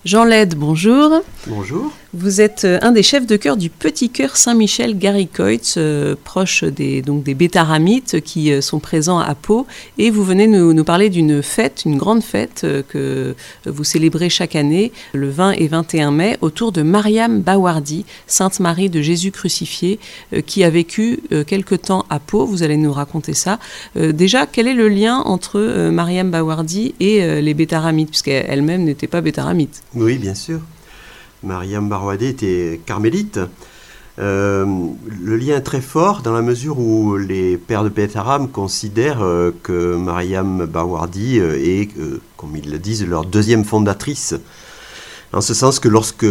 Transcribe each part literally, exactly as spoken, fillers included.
Jean Led, bonjour. Bonjour. Vous êtes un des chefs de chœur du Petit Chœur Saint-Michel-Garicoitz, euh, proche des, donc des Bétaramites qui euh, sont présents à Pau. Et vous venez nous, nous parler d'une fête, une grande fête euh, que vous célébrez chaque année, le vingt et vingt et un mai, autour de Mariam Bawardi, Sainte Marie de Jésus crucifié, euh, qui a vécu euh, quelque temps à Pau. Vous allez nous raconter ça. Euh, déjà, quel est le lien entre euh, Mariam Bawardi et euh, les Bétaramites, puisqu'elle-même n'était pas Bétaramite? Oui, bien sûr. Mariam Bawardi était carmélite. Euh, le lien est très fort dans la mesure où les pères de Bétaram considèrent euh, que Mariam Bawardi euh, est, euh, comme ils le disent, leur deuxième fondatrice. En ce sens que lorsque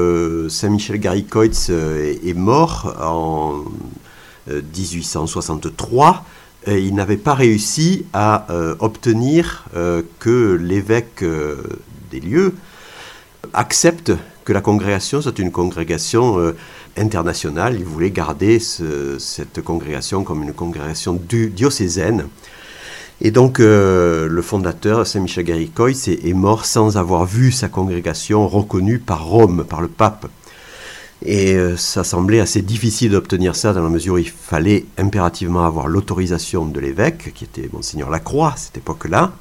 Saint-Michel-Garicoitz euh, est mort en euh, dix-huit cent soixante-trois, euh, il n'avait pas réussi à euh, obtenir euh, que l'évêque euh, des lieux accepte que la congrégation soit une congrégation euh, internationale. Il voulait garder ce, cette congrégation comme une congrégation du, diocésaine. Et donc, euh, le fondateur, Saint-Michel-Garicoitz, est, est mort sans avoir vu sa congrégation reconnue par Rome, par le pape. Et euh, ça semblait assez difficile d'obtenir ça dans la mesure où il fallait impérativement avoir l'autorisation de l'évêque, qui était Monseigneur Lacroix à cette époque-là.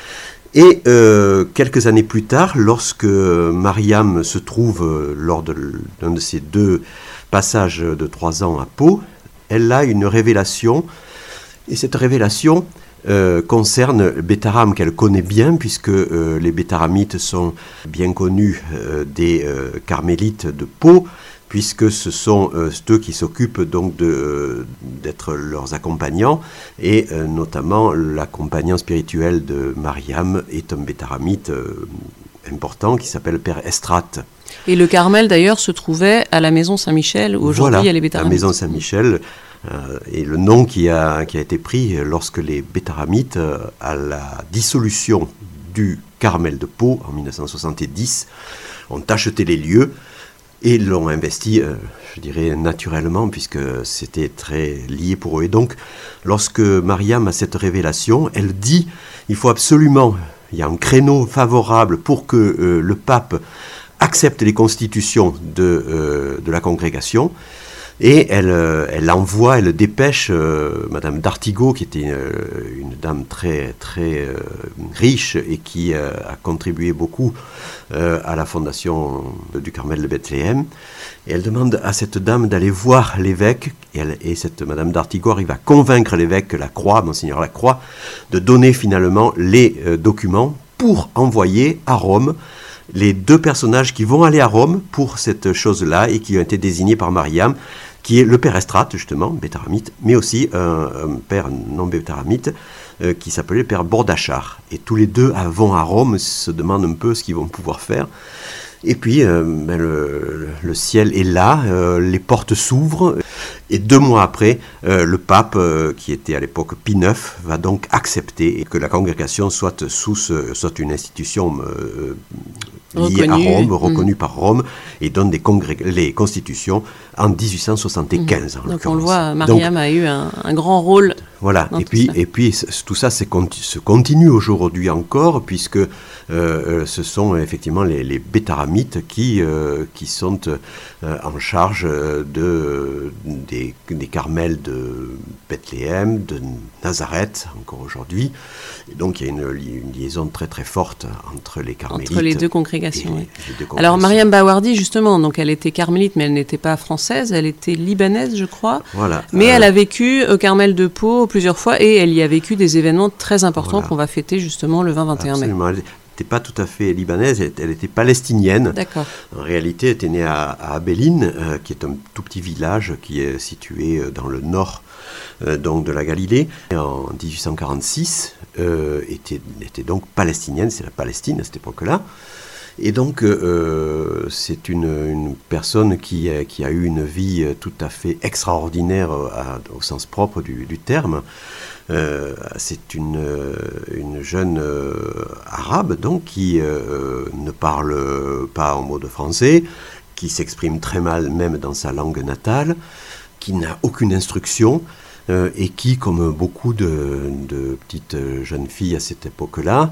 Et euh, quelques années plus tard, lorsque Mariam se trouve euh, lors de l'un de ses deux passages de trois ans à Pau, elle a une révélation, et cette révélation euh, concerne Bétaram qu'elle connaît bien, puisque euh, les Bétaramites sont bien connus euh, des euh, carmélites de Pau, puisque ce sont euh, eux qui s'occupent donc de, euh, d'être leurs accompagnants, et euh, notamment l'accompagnant spirituel de Mariam est un bétaramite euh, important qui s'appelle Père Estrate. Et le Carmel d'ailleurs se trouvait à la maison Saint-Michel, où aujourd'hui voilà, il y a les Bétaramites. La maison Saint-Michel euh, est le nom qui a, qui a été pris lorsque les Bétaramites, euh, à la dissolution du Carmel de Pau en dix-neuf cent soixante-dix, ont acheté les lieux et l'ont investi, euh, je dirais, naturellement, puisque c'était très lié pour eux. Et donc, lorsque Mariam a cette révélation, elle dit, il faut absolument, il y a un créneau favorable pour que euh, le pape accepte les constitutions de, euh, de la congrégation. Et elle, euh, elle envoie, elle dépêche euh, Madame d'Artigot, qui était euh, une dame très, très euh, riche et qui euh, a contribué beaucoup euh, à la fondation du Carmel de Bethléem. Et elle demande à cette dame d'aller voir l'évêque. Et, elle, et cette Madame d'Artigot arrive à convaincre l'évêque Lacroix, Monseigneur Lacroix, de donner finalement les euh, documents pour envoyer à Rome les deux personnages qui vont aller à Rome pour cette chose-là et qui ont été désignés par Mariam, qui est le père Estrate, justement, bétaramite, mais aussi un, un père non bétaramite euh, qui s'appelait le père Bordachar. Et tous les deux vont à Rome, se demandent un peu ce qu'ils vont pouvoir faire. Et puis, euh, ben le, le ciel est là, euh, les portes s'ouvrent, et deux mois après, euh, le pape, euh, qui était à l'époque Pie neuf, va donc accepter que la congrégation soit, sous ce, soit une institution euh, liée reconnue. à Rome, reconnue mmh. par Rome, et donne des congrég- les constitutions en dix-huit cent soixante-quinze. Mmh. Donc on le voit, Mariam donc, a eu un, un grand rôle. Voilà, et puis, et puis tout ça c'est, se continue aujourd'hui encore, puisque euh, ce sont effectivement les, les bétaramites qui, euh, qui sont euh, en charge de, des, des carmels de Bethléem, de Nazareth, encore aujourd'hui. Et donc il y a une, une liaison très très forte entre les carmélites. Entre les deux congrégations, oui. les deux congrégations. Alors Mariam Bawardi, justement, donc elle était carmélite, mais elle n'était pas française, elle était libanaise, je crois. Voilà. Mais euh, elle a vécu au Carmel de Pau plusieurs fois et elle y a vécu des événements très importants voilà. qu'on va fêter justement le vingt vingt et un mai. Elle n'était pas tout à fait libanaise, elle, elle était palestinienne. D'accord. En réalité, elle était née à, à Abeline, euh, qui est un tout petit village qui est situé dans le nord euh, donc de la Galilée. Et en dix-huit cent quarante-six, euh, était, était donc palestinienne, c'est la Palestine à cette époque-là. Et donc, euh, c'est une, une personne qui, qui a eu une vie tout à fait extraordinaire à, au sens propre du, du terme. Euh, c'est une, une jeune euh, arabe, donc, qui euh, ne parle pas un mot de français, qui s'exprime très mal même dans sa langue natale, qui n'a aucune instruction, euh, et qui, comme beaucoup de, de petites jeunes filles à cette époque-là,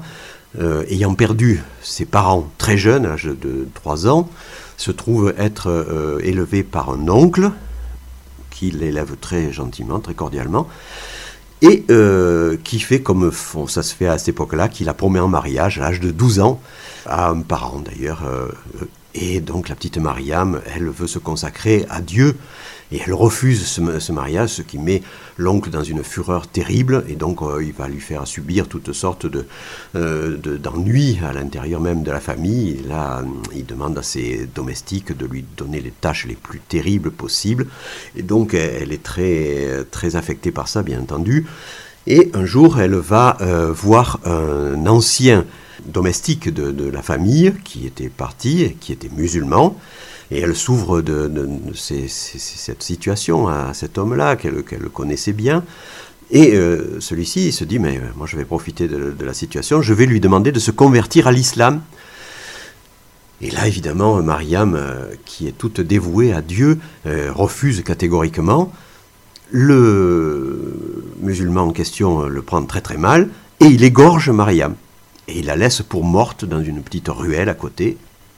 euh, ayant perdu ses parents très jeunes, à l'âge de trois ans, se trouve être euh, élevé par un oncle qui l'élève très gentiment, très cordialement, et euh, qui fait comme ça se fait à cette époque-là, qui la promet en mariage à l'âge de douze ans, à un parent d'ailleurs. Euh, et donc la petite Mariam, elle veut se consacrer à Dieu, et elle refuse ce, ce mariage, ce qui met l'oncle dans une fureur terrible, et donc euh, il va lui faire subir toutes sortes de, euh, de, d'ennuis à l'intérieur même de la famille. Et là, il demande à ses domestiques de lui donner les tâches les plus terribles possibles, et donc elle est très, très affectée par ça, bien entendu. Et un jour, elle va euh, voir un ancien domestique de, de la famille qui était parti, qui était musulman, et elle s'ouvre de, de, de ces, ces, cette situation à cet homme-là qu'elle, qu'elle connaissait bien. Et euh, celui-ci se dit, mais euh, moi je vais profiter de, de la situation, je vais lui demander de se convertir à l'islam. Et là, évidemment, Mariam, euh, qui est toute dévouée à Dieu, euh, refuse catégoriquement. Le musulman en question le prend très très mal, et il égorge Mariam. Et il la laisse pour morte dans une petite ruelle à côté.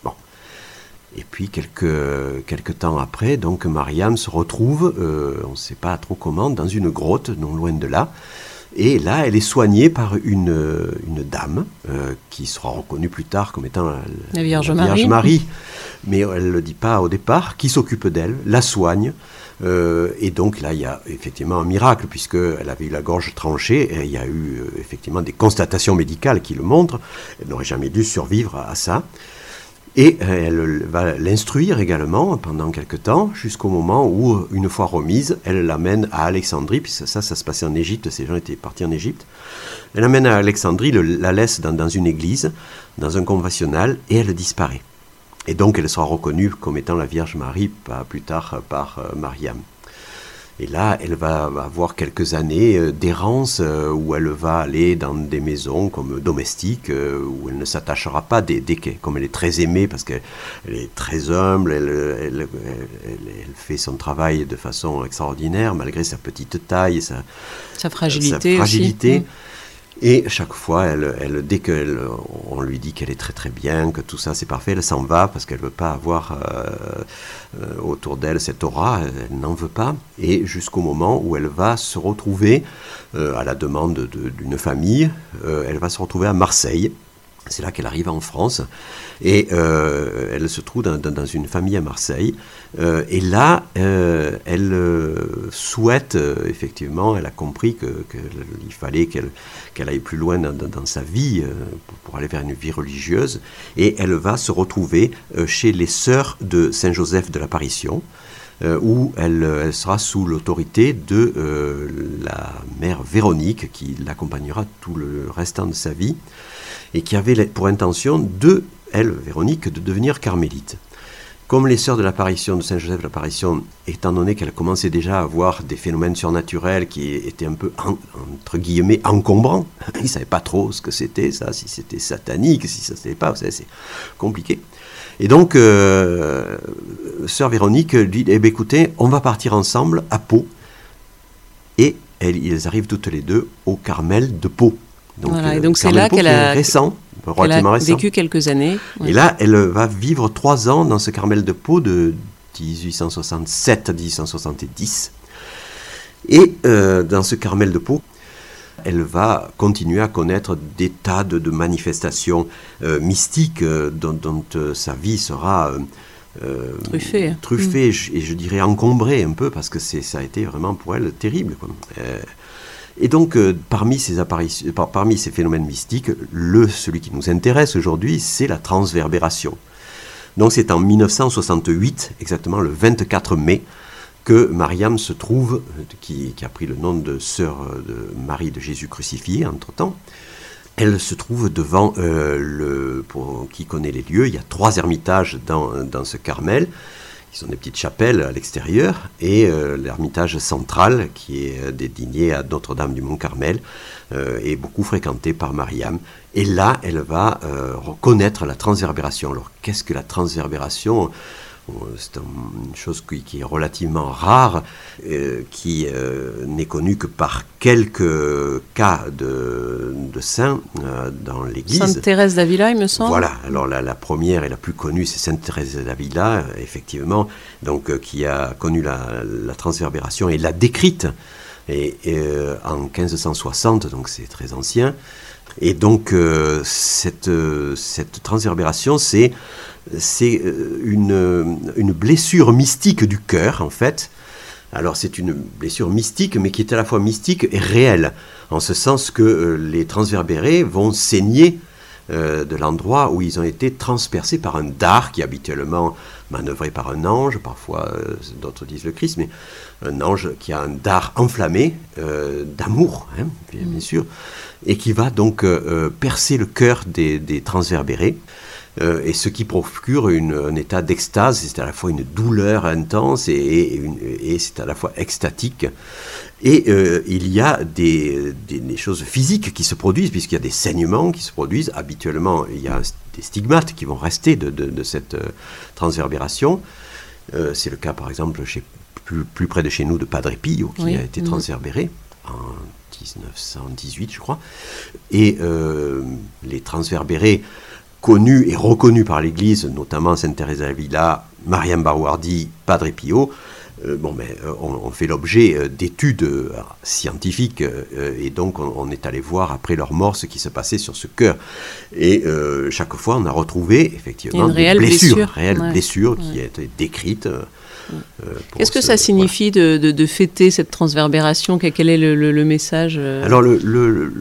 Et puis, quelques, quelques temps après, donc, Mariam se retrouve, euh, on ne sait pas trop comment, dans une grotte, non loin de là. Et là, elle est soignée par une, une dame, euh, qui sera reconnue plus tard comme étant la, la Vierge, la Marie. Vierge Marie. Mais elle ne le dit pas au départ, qui s'occupe d'elle, la soigne. Euh, et donc là, il y a effectivement un miracle, puisqu'elle avait eu la gorge tranchée, et il y a eu euh, effectivement des constatations médicales qui le montrent. Elle n'aurait jamais dû survivre à, à ça. Et elle va l'instruire également pendant quelque temps, jusqu'au moment où, une fois remise, elle l'amène à Alexandrie, puisque ça, ça se passait en Égypte, ces gens étaient partis en Égypte. Elle l'amène à Alexandrie, le, la laisse dans, dans une église, dans un confessionnal, et elle disparaît. Et donc elle sera reconnue comme étant la Vierge Marie, pas plus tard par euh, Mariam. Et là, elle va avoir quelques années euh, d'errance euh, où elle va aller dans des maisons comme domestique, euh, où elle ne s'attachera pas dès, dès qu'elle, comme elle est très aimée, parce qu'elle elle est très humble, elle, elle, elle, elle, elle fait son travail de façon extraordinaire, malgré sa petite taille, sa, sa fragilité, sa fragilité. aussi. Et chaque fois, elle, elle, dès qu'on lui dit qu'elle est très très bien, que tout ça c'est parfait, elle s'en va parce qu'elle ne veut pas avoir euh, euh, autour d'elle cette aura, elle n'en veut pas. Et jusqu'au moment où elle va se retrouver, euh, à la demande de, d'une famille, euh, elle va se retrouver à Marseille. C'est là qu'elle arrive en France, et euh, elle se trouve dans, dans une famille à Marseille. Euh, et là, euh, elle euh, souhaite, euh, effectivement, elle a compris que, que il fallait qu'elle, qu'elle aille plus loin dans, dans sa vie, euh, pour, pour aller vers une vie religieuse. Et elle va se retrouver euh, chez les sœurs de Saint-Joseph de l'Apparition, euh, où elle, elle sera sous l'autorité de euh, la mère Véronique, qui l'accompagnera tout le restant de sa vie, et qui avait pour intention de, elle, Véronique, de devenir carmélite. Comme les sœurs de l'apparition, de Saint-Joseph de l'Apparition, étant donné qu'elles commençaient déjà à avoir des phénomènes surnaturels qui étaient un peu, en, entre guillemets, encombrants, ils ne savaient pas trop ce que c'était, ça, si c'était satanique, si ça ne savait pas, vous savez, c'est compliqué. Et donc, euh, sœur Véronique dit, eh bien, écoutez, on va partir ensemble à Pau. Et elles, elles arrivent toutes les deux au Carmel de Pau. Donc, voilà, et euh, donc c'est là qu'elle a, récent, qu'elle a récent. vécu quelques années. Ouais. Et là, elle va vivre trois ans dans ce Carmel de Pau de dix-huit cent soixante-sept à dix-huit cent soixante-dix. Et euh, dans ce Carmel de Pau, elle va continuer à connaître des tas de, de manifestations euh, mystiques euh, dont, dont euh, sa vie sera... Euh, Euh, truffée, truffée mmh. et je dirais encombrée un peu, parce que c'est, ça a été vraiment pour elle terrible, quoi. Euh, et donc euh, parmi, ces apparitions, par, parmi ces phénomènes mystiques, le, celui qui nous intéresse aujourd'hui, c'est la transverbération. Donc c'est en dix-neuf cent soixante-huit, exactement le vingt-quatre mai, que Mariam se trouve, qui, qui a pris le nom de sœur de Marie de Jésus crucifié entre-temps. Elle se trouve devant, euh, le, pour qui connaît les lieux, il y a trois ermitages dans, dans ce Carmel, qui sont des petites chapelles à l'extérieur, et euh, l'ermitage central, qui est dédigné à Notre-Dame du Mont-Carmel, euh, est beaucoup fréquenté par Mariam. Et là, elle va euh, reconnaître la transverbération. Alors, qu'est-ce que la transverbération ? C'est une chose qui, qui est relativement rare, euh, qui euh, n'est connue que par quelques cas de, de saints euh, dans l'Église. Sainte Thérèse d'Avila, il me semble. Voilà, alors la, la première et la plus connue, c'est Sainte Thérèse d'Avila, effectivement, donc, euh, qui a connu la, la transverbération et l'a décrite et, et, euh, en quinze cent soixante, donc c'est très ancien. Et donc, euh, cette, euh, cette transverbération, c'est... C'est une, une blessure mystique du cœur, en fait. Alors, c'est une blessure mystique, mais qui est à la fois mystique et réelle, en ce sens que euh, les transverbérés vont saigner euh, de l'endroit où ils ont été transpercés par un dard qui est habituellement manœuvré par un ange, parfois euh, d'autres disent le Christ, mais un ange qui a un dard enflammé euh, d'amour, hein, bien, bien sûr, et qui va donc euh, percer le cœur des, des transverbérés. Euh, et ce qui procure une, un état d'extase, c'est à la fois une douleur intense et, et, une, et c'est à la fois extatique. Et euh, il y a des, des, des choses physiques qui se produisent, puisqu'il y a des saignements qui se produisent. Habituellement, il y a des stigmates qui vont rester de, de, de cette euh, transverbération. Euh, c'est le cas, par exemple, chez, plus, plus près de chez nous, de Padre Pio, qui oui. a été transverbéré mmh. en dix-neuf cent dix-huit, je crois. Et euh, les transverbérés connus et reconnus par l'Église, notamment Sainte Thérèse d'Avila, Mariam Bawardi, Padre Pio, euh, bon, mais, euh, on, on fait l'objet euh, d'études euh, scientifiques euh, et donc on, on est allé voir après leur mort ce qui se passait sur ce cœur. Et euh, chaque fois on a retrouvé effectivement une des blessures, blessure. réelles ouais. blessures ouais. qui étaient décrites. Euh, euh, Qu'est-ce que ce, ça signifie voilà. de, de, de fêter cette transverbération? Quel est le, le, le message euh... Alors le, le, le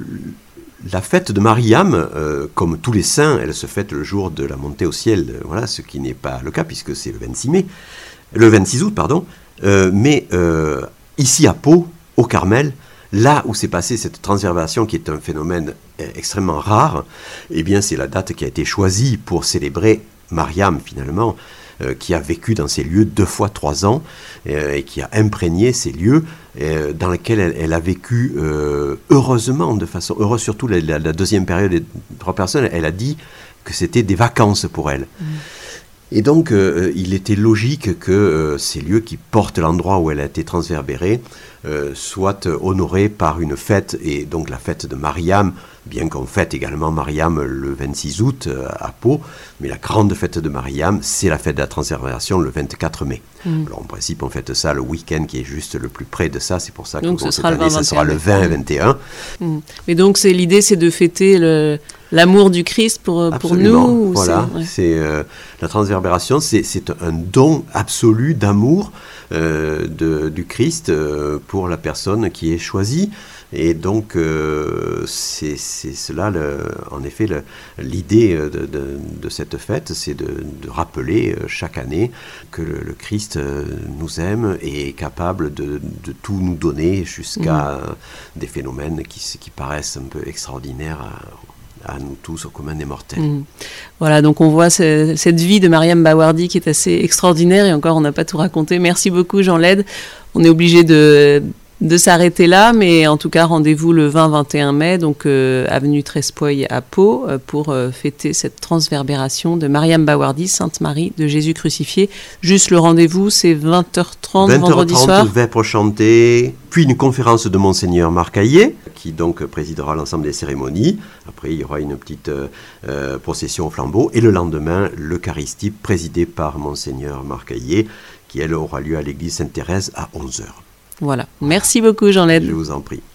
La fête de Mariam, euh, comme tous les saints, elle se fête le jour de la montée au ciel, euh, voilà, ce qui n'est pas le cas puisque c'est le vingt-six mai, le vingt-six août, pardon. Euh, mais euh, ici à Pau, au Carmel, là où s'est passée cette transverbération, qui est un phénomène extrêmement rare, eh bien c'est la date qui a été choisie pour célébrer Mariam finalement, euh, qui a vécu dans ces lieux deux fois trois ans euh, et qui a imprégné ces lieux. Euh, dans laquelle elle, elle a vécu euh, heureusement, de façon heureuse, surtout la, la, la deuxième période des trois personnes, elle a dit que c'était des vacances pour elle. Mmh. Et donc, euh, il était logique que euh, ces lieux qui portent l'endroit où elle a été transverbérée euh, soient honorés par une fête, et donc la fête de Mariam, bien qu'on fête également Mariam le vingt-six août euh, à Pau, mais la grande fête de Mariam, c'est la fête de la transverbération le vingt-quatre mai. Mmh. Alors en principe, on fête ça le week-end qui est juste le plus près de ça, c'est pour ça que donc, bon, ce cette sera année, ça sera le vingt et vingt et un. Mmh. Et donc, c'est, l'idée, c'est de fêter le... l'amour du Christ pour, pour nous. Voilà, c'est, ouais. c'est, euh, la transverbération, c'est, c'est un don absolu d'amour euh, de, du Christ euh, pour la personne qui est choisie. Et donc, euh, c'est, c'est cela, le, en effet, le, l'idée de, de, de cette fête, c'est de, de rappeler chaque année que le, le Christ nous aime et est capable de, de tout nous donner jusqu'à mmh. des phénomènes qui, qui paraissent un peu extraordinaires à, à nous tous, au commun des mortels. Mmh. Voilà, donc on voit ce, cette vie de Mariam Bawardi qui est assez extraordinaire, et encore on n'a pas tout raconté. Merci beaucoup Jean Led. On est obligé de... de s'arrêter là, mais en tout cas, rendez-vous le vingt vingt et un mai, donc euh, avenue Trespoy à Pau, euh, pour euh, fêter cette transverbération de Mariam Bawardi, Sainte Marie de Jésus crucifié. Juste le rendez-vous, c'est vingt heures trente vendredi soir. Vêpres chantées, puis une conférence de Monseigneur Marc Hayet, qui donc présidera l'ensemble des cérémonies. Après, il y aura une petite euh, procession au flambeau, et le lendemain, l'Eucharistie présidée par Monseigneur Marc Hayet, qui elle aura lieu à l'église Sainte-Thérèse à onze heures. Voilà. Merci beaucoup, Jean Led. Je vous en prie.